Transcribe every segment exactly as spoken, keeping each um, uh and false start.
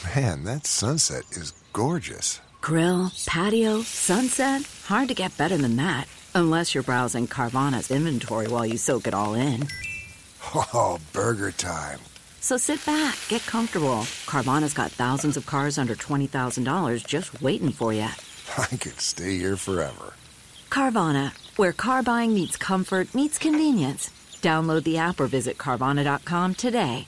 Man, that sunset is gorgeous. Grill, patio, sunset. Hard to get better than that. Unless you're browsing Carvana's inventory while you soak it all in. Oh, burger time. So sit back, get comfortable. Carvana's got thousands of cars under twenty thousand dollars just waiting for you. I could stay here forever. Carvana, where car buying meets comfort, meets convenience. Download the app or visit Carvana dot com today.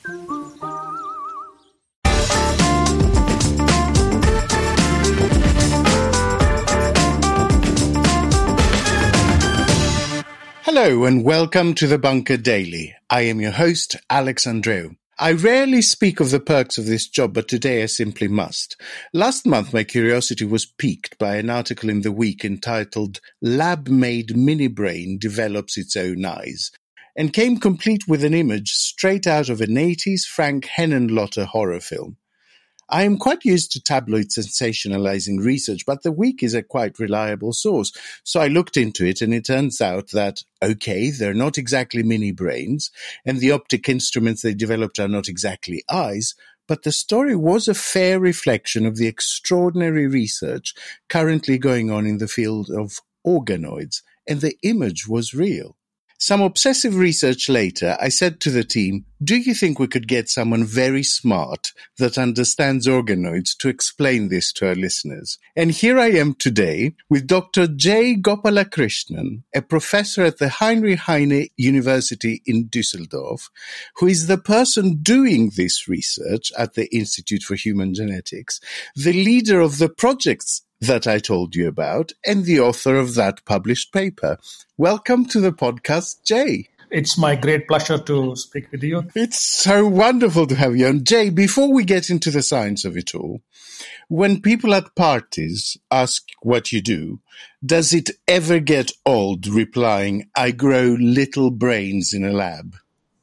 Hello and welcome to the Bunker Daily. I am your host, Alex Andreou. I rarely speak of the perks of this job, but today I simply must. Last month, my curiosity was piqued by an article in The Week entitled "Lab-Made Mini-Brain Develops Its Own Eyes," and came complete with an image straight out of an eighties Frank Henenlotter horror film. I am quite used to tabloid sensationalizing research, but The Week is a quite reliable source. So I looked into it, and it turns out that, okay, they're not exactly mini brains, and the optic instruments they developed are not exactly eyes, but the story was a fair reflection of the extraordinary research currently going on in the field of organoids, and the image was real. Some obsessive research later, I said to the team, do you think we could get someone very smart that understands organoids to explain this to our listeners? And here I am today with Doctor Jay Gopalakrishnan, a professor at the Heinrich Heine University in Düsseldorf, who is the person doing this research at the Institute for Human Genetics, the leader of the projects that I told you about, and the author of that published paper. Welcome to the podcast, Jay. It's my great pleasure to speak with you. It's so wonderful to have you on. Jay, before we get into the science of it all, when people at parties ask what you do, does it ever get old replying, I grow little brains in a lab?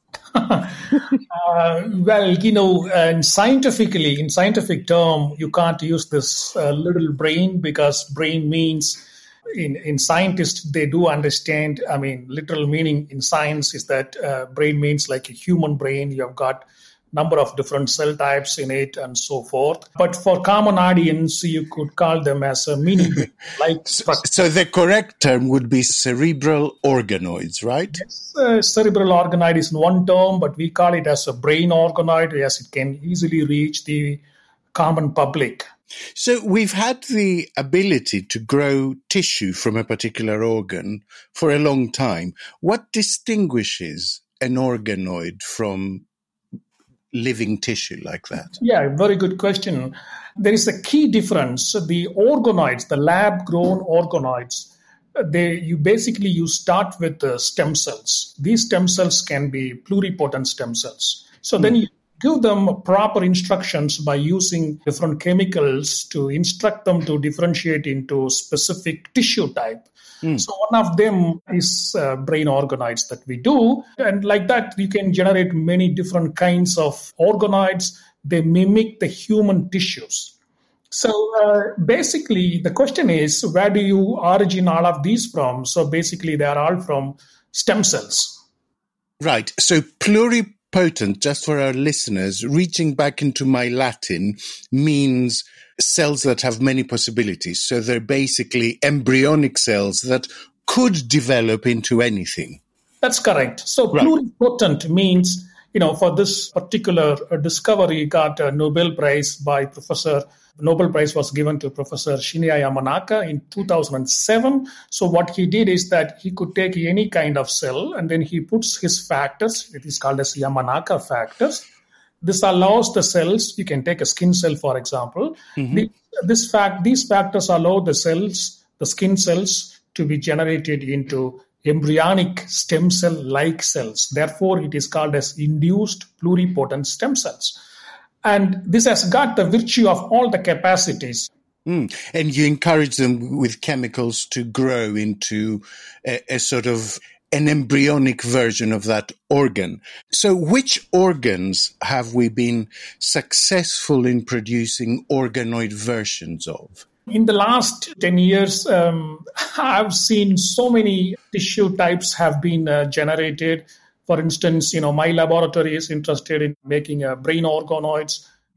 uh, well, you know, and scientifically, in scientific term, you can't use this uh, little brain because brain means, in, in scientists, they do understand, I mean, literal meaning in science is that uh, brain means like a human brain. You have got number of different cell types in it and so forth. But for common audience, you could call them as a mini brain. Like so, so the correct term would be cerebral organoids, right? Yes, uh, cerebral organoid is one term, but we call it as a brain organoid. Yes, it can easily reach the common public. So we've had the ability to grow tissue from a particular organ for a long time. What distinguishes an organoid from living tissue like that? Yeah, very good question. There is a key difference. The organoids, the lab-grown organoids, they you basically you start with the stem cells. These stem cells can be pluripotent stem cells. So mm. then you give them proper instructions by using different chemicals to instruct them to differentiate into specific tissue type. Mm. So one of them is uh, brain organoids that we do. And like that, you can generate many different kinds of organoids. They mimic the human tissues. So uh, basically, the question is, where do you origin all of these from? So basically, they are all from stem cells. Right. So pluripotent, just for our listeners, reaching back into my Latin, means cells that have many possibilities. So they're basically embryonic cells that could develop into anything. That's correct. So right. Pluripotent means, you know, for this particular discovery, got a Nobel Prize by Professor, Nobel Prize was given to Professor Shinya Yamanaka in two thousand seven. So what he did is that he could take any kind of cell and then he puts his factors, it is called as Yamanaka factors. This allows the cells, you can take a skin cell, for example. Mm-hmm. The, this fact, these factors allow the cells, the skin cells, to be generated into embryonic stem cell-like cells. Therefore, it is called as induced pluripotent stem cells. And this has got the virtue of all the capacities. Mm. And you encourage them with chemicals to grow into a, a sort of an embryonic version of that organ. So which organs have we been successful in producing organoid versions of? In the last ten years, um, I've seen so many tissue types have been uh, generated. For instance, you know, my laboratory is interested in making uh, brain organoids.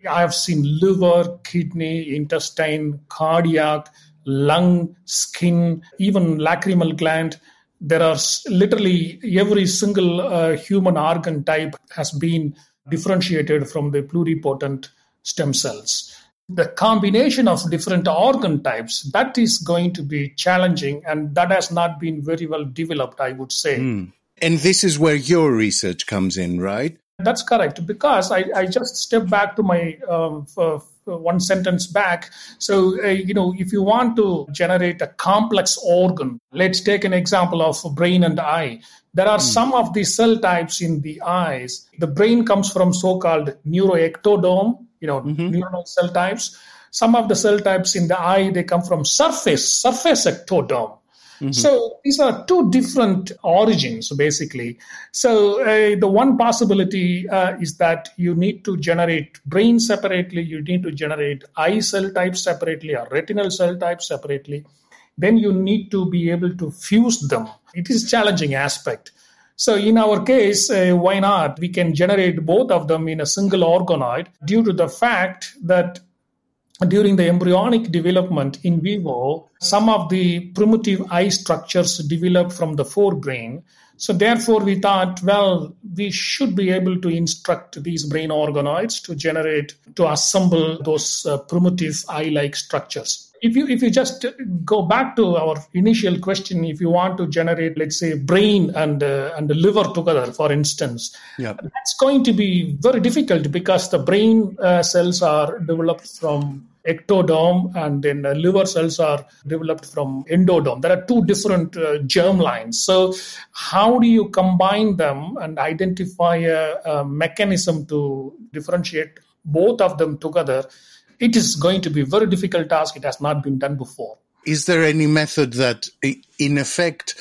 I have seen liver, kidney, intestine, cardiac, lung, skin, even lacrimal gland. There are literally every single uh, human organ type has been differentiated from the pluripotent stem cells. The combination of different organ types, that is going to be challenging, and that has not been very well developed, I would say. Mm. And this is where your research comes in, right? That's correct, because I, I just step back to my um, for, for one sentence back. So, uh, you know, if you want to generate a complex organ, let's take an example of brain and eye. There are mm. some of the cell types in the eyes. The brain comes from so-called neuroectodome, you know, mm-hmm. neuronal cell types. Some of the cell types in the eye, they come from surface, surface ectodome. Mm-hmm. So these are two different origins, basically. So uh, the one possibility uh, is that you need to generate brain separately, you need to generate eye cell types separately, or retinal cell types separately. Then you need to be able to fuse them. It is a challenging aspect. So in our case, uh, why not? We can generate both of them in a single organoid due to the fact that during the embryonic development in vivo, some of the primitive eye structures develop from the forebrain. So therefore, we thought, well, we should be able to instruct these brain organoids to generate, to assemble those uh, primitive eye-like structures. If you if you just go back to our initial question, if you want to generate, let's say, brain and uh, and the liver together, for instance, yep. that's going to be very difficult because the brain uh, cells are developed from ectodome, and then uh, liver cells are developed from endodome. There are two different uh, germ lines. So how do you combine them and identify a, a mechanism to differentiate both of them together? It is going to be a very difficult task. It has not been done before. Is there any method that, in effect,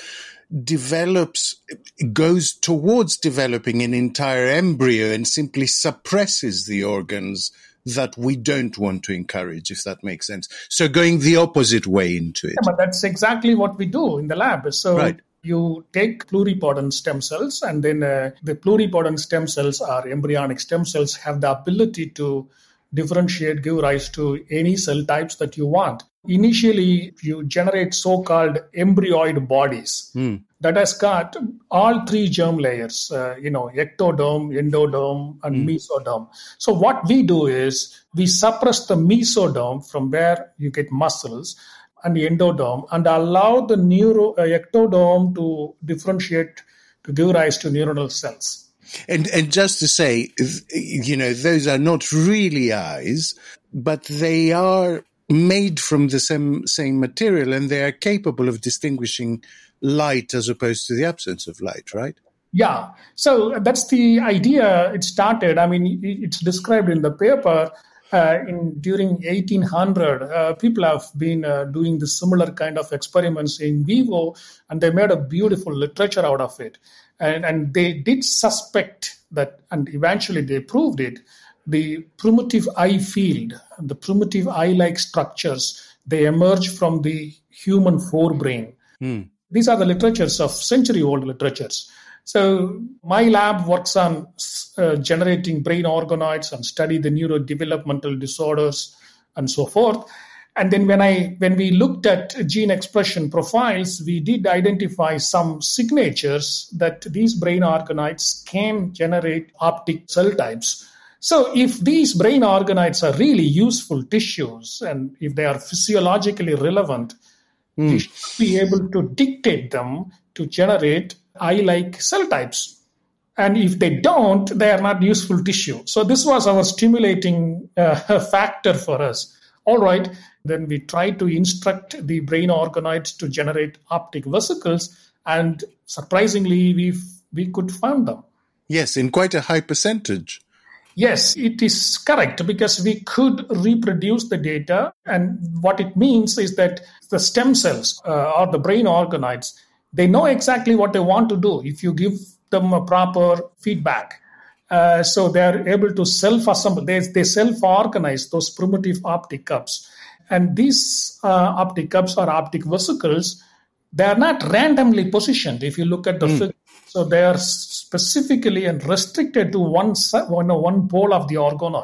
develops, goes towards developing an entire embryo and simply suppresses the organs that we don't want to encourage, if that makes sense? So going the opposite way into it. Yeah, but that's exactly what we do in the lab. So right. You take pluripotent stem cells, and then uh, the pluripotent stem cells or embryonic stem cells have the ability to differentiate, give rise to any cell types that you want. Initially, you generate so-called embryoid bodies mm. that has got all three germ layers, uh, you know, ectodome, endodome, and mm. mesodome. So what we do is we suppress the mesodome from where you get muscles and the endodome, and allow the neuro uh, ectodome to differentiate to give rise to neuronal cells. And and just to say, you know, those are not really eyes, but they are made from the same same material, and they are capable of distinguishing light as opposed to the absence of light, right? Yeah. So that's the idea. It started. I mean, it's described in the paper. Uh, in during eighteen hundred, uh, people have been uh, doing the similar kind of experiments in vivo, and they made a beautiful literature out of it. And, and they did suspect that, and eventually they proved it, the primitive eye field, the primitive eye-like structures, they emerge from the human forebrain. Mm. These are the literatures of century-old literatures. So my lab works on uh, generating brain organoids and study the neurodevelopmental disorders and so forth. And then when I when we looked at gene expression profiles, we did identify some signatures that these brain organoids can generate optic cell types. So if these brain organoids are really useful tissues, and if they are physiologically relevant, mm. we should be able to dictate them to generate eye-like cell types. And if they don't, they are not useful tissue. So this was our stimulating uh, factor for us. All right, then we tried to instruct the brain organoids to generate optic vesicles, and surprisingly, we we could find them. Yes, in quite a high percentage. Yes, it is correct, because we could reproduce the data. And what it means is that the stem cells uh, or the brain organoids, they know exactly what they want to do if you give them a proper feedback. Uh, so they're able to self-assemble, they, they self-organize those primitive optic cups. And these uh, optic cups or optic vesicles, they are not randomly positioned if you look at the mm. figure. So they are specifically and restricted to one, one, one pole of the organoid.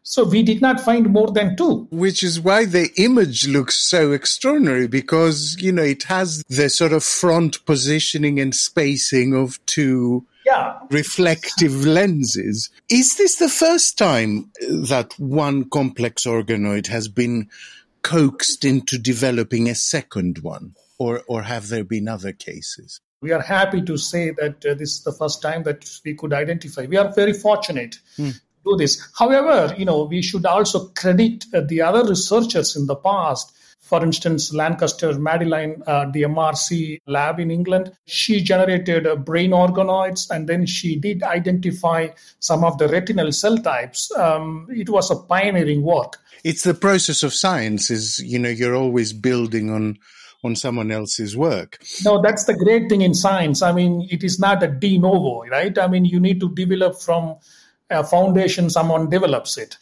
So we did not find more than two. Which is why the image looks so extraordinary, because, you know, it has the sort of front positioning and spacing of two yeah. reflective lenses. Is this the first time that one complex organoid has been coaxed into developing a second one? Or, or have there been other cases? We are happy to say that uh, this is the first time that we could identify. We are very fortunate. Mm. Do this. However, you know, we should also credit uh, the other researchers in the past. For instance, Lancaster Madeline, uh, the M R C lab in England, she generated uh, brain organoids, and then she did identify some of the retinal cell types. Um, it was a pioneering work. It's the process of science is, you know, you're always building on on someone else's work. No, that's the great thing in science. I mean, it is not a de novo, right? I mean, you need to develop from a foundation, someone develops it.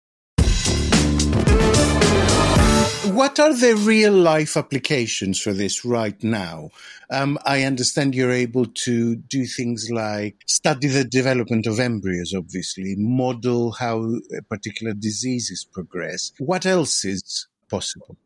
What are the real life applications for this right now? Um, I understand you're able to do things like study the development of embryos, obviously, model how particular diseases progress. What else is possible?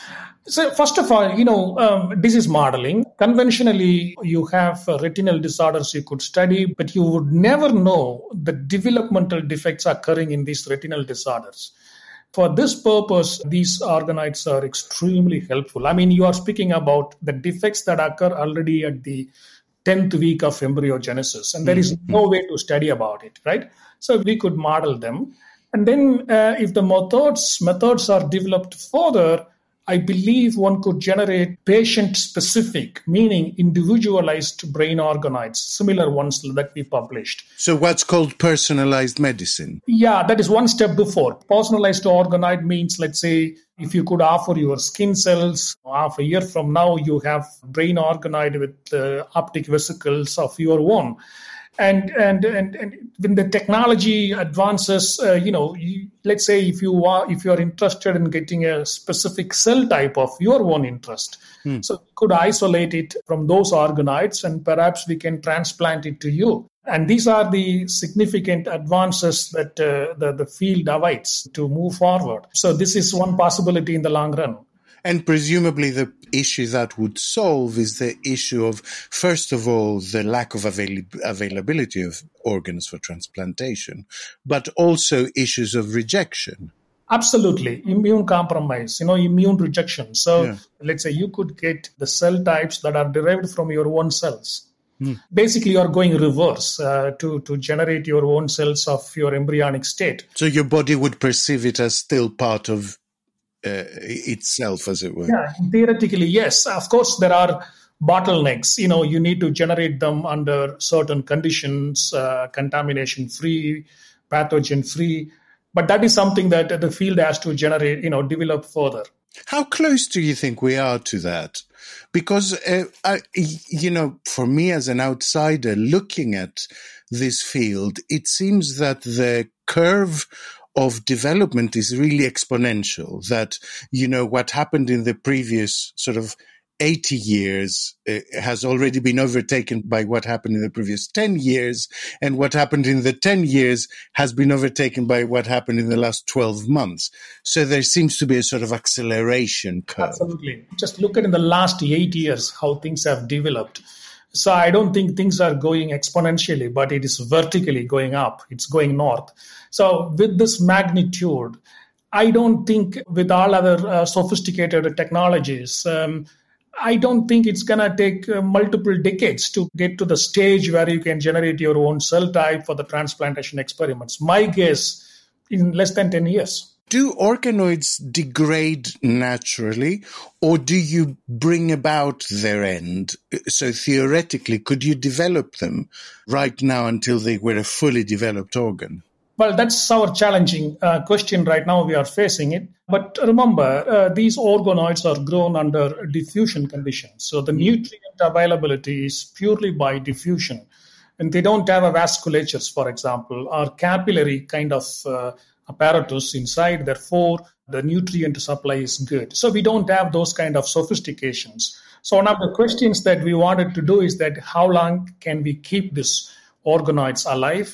So first of all, you know, um, disease modeling. Conventionally, you have uh, retinal disorders you could study, but you would never know the developmental defects occurring in these retinal disorders. For this purpose, these organoids are extremely helpful. I mean, you are speaking about the defects that occur already at the tenth week of embryogenesis, and there is no way to study about it, right? So we could model them. And then uh, if the methods methods are developed further, I believe one could generate patient-specific, meaning individualized brain organoids, similar ones that we published. So what's called personalized medicine? Yeah, that is one step before. Personalized organoid means, let's say, if you could offer your skin cells, half a year from now, you have brain organoid with uh, optic vesicles of your own. And and and and when the technology advances, uh, you know, you, let's say if you are if you are interested in getting a specific cell type of your own interest, hmm. so we could isolate it from those organoids, and perhaps we can transplant it to you. And these are the significant advances that uh, the the field awaits to move forward. So this is one possibility in the long run. And presumably the issue that would solve is the issue of, first of all, the lack of avail- availability of organs for transplantation, but also issues of rejection. Absolutely. Immune compromise, you know, immune rejection. So yeah. let's say you could get the cell types that are derived from your own cells. Hmm. Basically, you're going reverse uh, to, to generate your own cells of your embryonic state. So your body would perceive it as still part of Uh, itself, as it were. Yeah, theoretically, yes. Of course, there are bottlenecks. You know, you need to generate them under certain conditions, uh, contamination-free, pathogen-free. But that is something that the field has to generate, you know, develop further. How close do you think we are to that? Because, uh, I, you know, for me as an outsider looking at this field, it seems that the curve of development is really exponential, that, you know, what happened in the previous sort of eighty years uh, has already been overtaken by what happened in the previous ten years, and what happened in the ten years has been overtaken by what happened in the last twelve months. So there seems to be a sort of acceleration curve. Absolutely. Just look at in the last eight years how things have developed. So I don't think things are going exponentially, but it is vertically going up. It's going north. So with this magnitude, I don't think with all other uh, sophisticated technologies, um, I don't think it's going to take uh, multiple decades to get to the stage where you can generate your own cell type for the transplantation experiments. My guess, in less than ten years. Do organoids degrade naturally, or do you bring about their end? So theoretically, could you develop them right now until they were a fully developed organ? Well, that's our challenging uh, question right now. We are facing it. But remember, uh, these organoids are grown under diffusion conditions. So the nutrient availability is purely by diffusion. And they don't have a vasculatures, for example, or capillary kind of uh, apparatus inside. Therefore, the nutrient supply is good. So we don't have those kind of sophistications. So one of the questions that we wanted to do is that how long can we keep these organoids alive?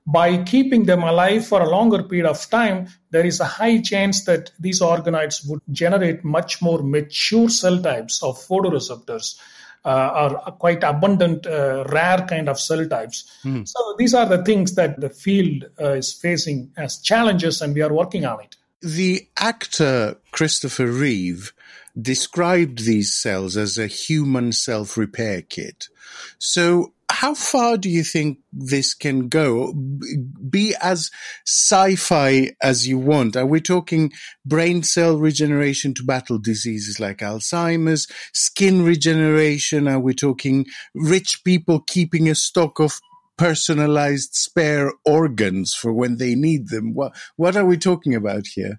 by keeping them alive for a longer period of time, there is a high chance that these organoids would generate much more mature cell types of photoreceptors, uh, or quite abundant, uh, rare kind of cell types. Mm. So these are the things that the field uh, is facing as challenges, and we are working on it. The actor Christopher Reeve described these cells as a human self-repair kit. So how far do you think this can go? Be as sci-fi as you want. Are we talking brain cell regeneration to battle diseases like Alzheimer's, skin regeneration? Are we talking rich people keeping a stock of personalized spare organs for when they need them? What, what are we talking about here?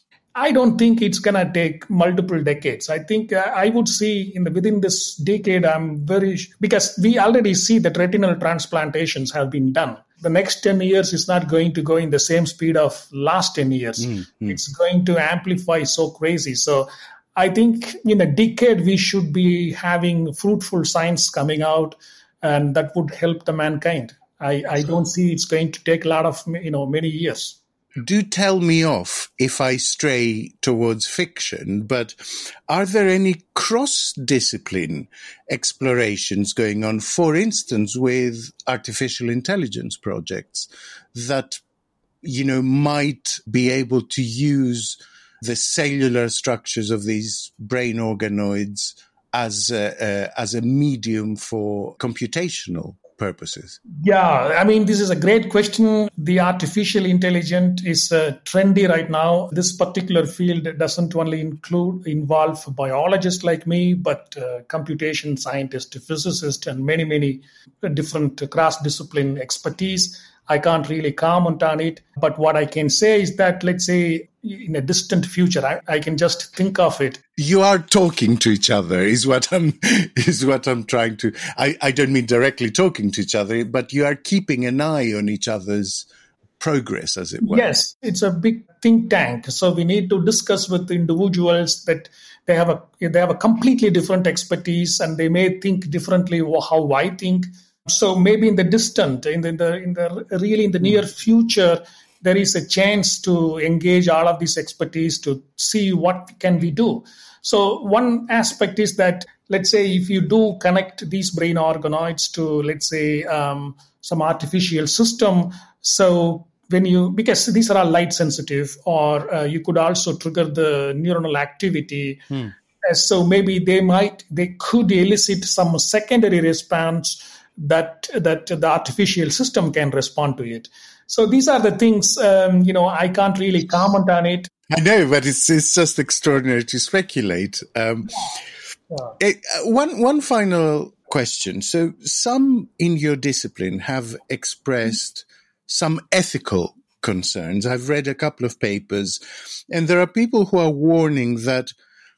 I don't think it's going to take multiple decades. I think uh, I would see in the within this decade, I'm very, because we already see that retinal transplantations have been done. The next ten years is not going to go in the same speed of last ten years. Mm-hmm. It's going to amplify so crazy. So I think in a decade, we should be having fruitful science coming out, and that would help the mankind. I, I don't see it's going to take a lot of, you know, many years. Do tell me off if I stray towards fiction, but are there any cross-discipline explorations going on, for instance, with artificial intelligence projects that, you know, might be able to use the cellular structures of these brain organoids as a, uh, as a medium for computational purposes? Yeah, I mean, this is a great question. The artificial intelligence is uh, trendy right now. This particular field doesn't only include involve biologists like me, but uh, computation scientists, physicists, and many, many different cross-discipline expertise. I can't really comment on it. But what I can say is that, let's say, in a distant future, I, I can just think of it. You are talking to each other is what I'm is what I'm trying to. I, I don't mean directly talking to each other, but you are keeping an eye on each other's progress, as it were. Yes, it's a big think tank. So we need to discuss with individuals that they have a they have a completely different expertise, and they may think differently how I think. So maybe in the distant, in the, in the in the really in the near future, there is a chance to engage all of this expertise to see what can we do. So one aspect is that, let's say, if you do connect these brain organoids to, let's say, um, some artificial system, so when you, because these are all light sensitive, or uh, you could also trigger the neuronal activity. Hmm. Uh, so maybe they might, they could elicit some secondary response that that the artificial system can respond to it. So these are the things, um, you know, I can't really comment on it. I know, but it's it's just extraordinary to speculate. Um, yeah. it, uh, one one final question. So some in your discipline have expressed some ethical concerns. I've read a couple of papers, and there are people who are warning that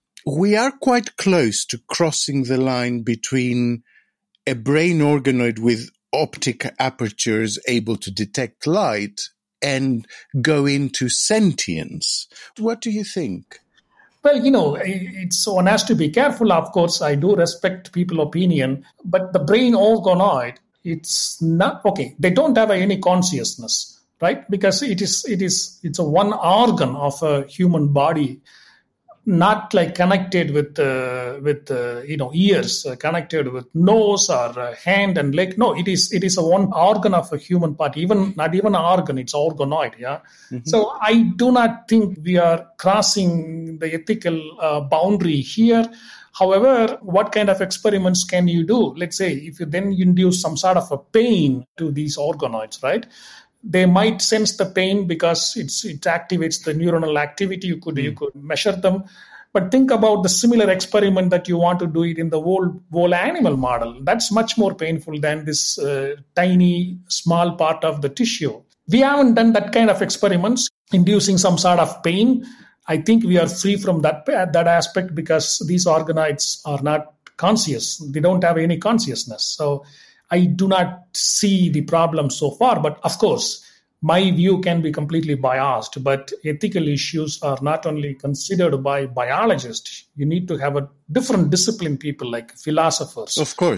we are quite close to crossing the line between a brain organoid with optic apertures able to detect light and go into sentience. What do you think? Well, you know, it's one has to be careful. Of course, I do respect people's opinion, but the brain organoid, it's not okay. They don't have any consciousness, right? Because it is, it is, it's a one organ of a human body, not like connected with, uh, with uh, you know, ears, uh, connected with nose or uh, hand and leg. No, it is it is a one organ of a human body, even not even an organ, it's organoid, yeah? Mm-hmm. So I do not think we are crossing the ethical uh, boundary here. However, what kind of experiments can you do? Let's say if you then induce some sort of a pain to these organoids, right? They might sense the pain because it's, it activates the neuronal activity. You could, mm. you could measure them. But think about the similar experiment that you want to do it in the whole, whole animal model. That's much more painful than this uh, tiny, small part of the tissue. We haven't done that kind of experiments, inducing some sort of pain. I think we are free from that, that aspect because these organoids are not conscious. They don't have any consciousness. So I do not see the problem so far, but of course, my view can be completely biased, but ethical issues are not only considered by biologists. You need to have a different discipline people like philosophers. Of course.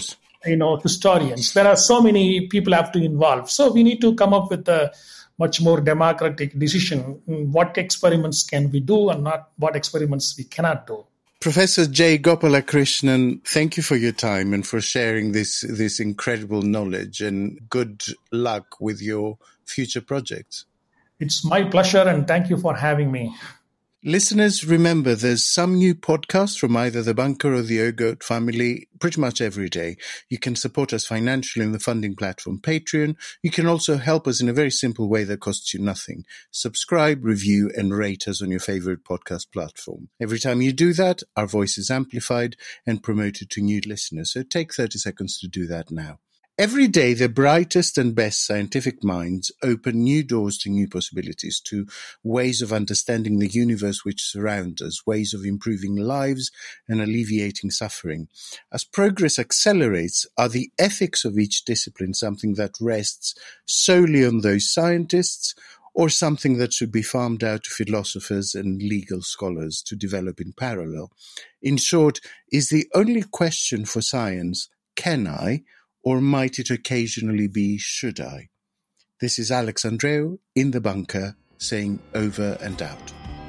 you know, historians. There are so many people have to involve. So we need to come up with a much more democratic decision. What experiments can we do and not what experiments we cannot do. Professor J. Gopalakrishnan, thank you for your time and for sharing this, this incredible knowledge, and good luck with your future projects. It's my pleasure, and thank you for having me. Listeners, remember there's some new podcasts from either the Bunker or the O-Goat family pretty much every day. You can support us financially in the funding platform Patreon. You can also help us in a very simple way that costs you nothing. Subscribe, review, and rate us on your favorite podcast platform. Every time you do that, our voice is amplified and promoted to new listeners. So take thirty seconds to do that now. Every day, the brightest and best scientific minds open new doors to new possibilities, to ways of understanding the universe which surrounds us, ways of improving lives and alleviating suffering. As progress accelerates, are the ethics of each discipline something that rests solely on those scientists, or something that should be farmed out to philosophers and legal scholars to develop in parallel? In short, is the only question for science, can I? Or might it occasionally be, should I? This is Alex Andreou in the Bunker, saying over and out.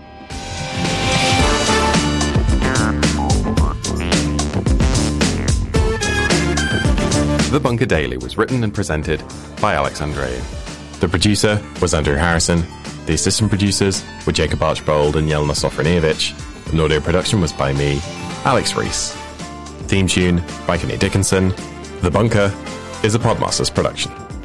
The Bunker Daily was written and presented by Alex Andreou. The producer was Andrew Harrison. The assistant producers were Jacob Archbold and Yelena Sofronievich. And audio production was by me, Alex Rees. Theme tune by Kenny Dickinson. The Bunker is a Podmasters production.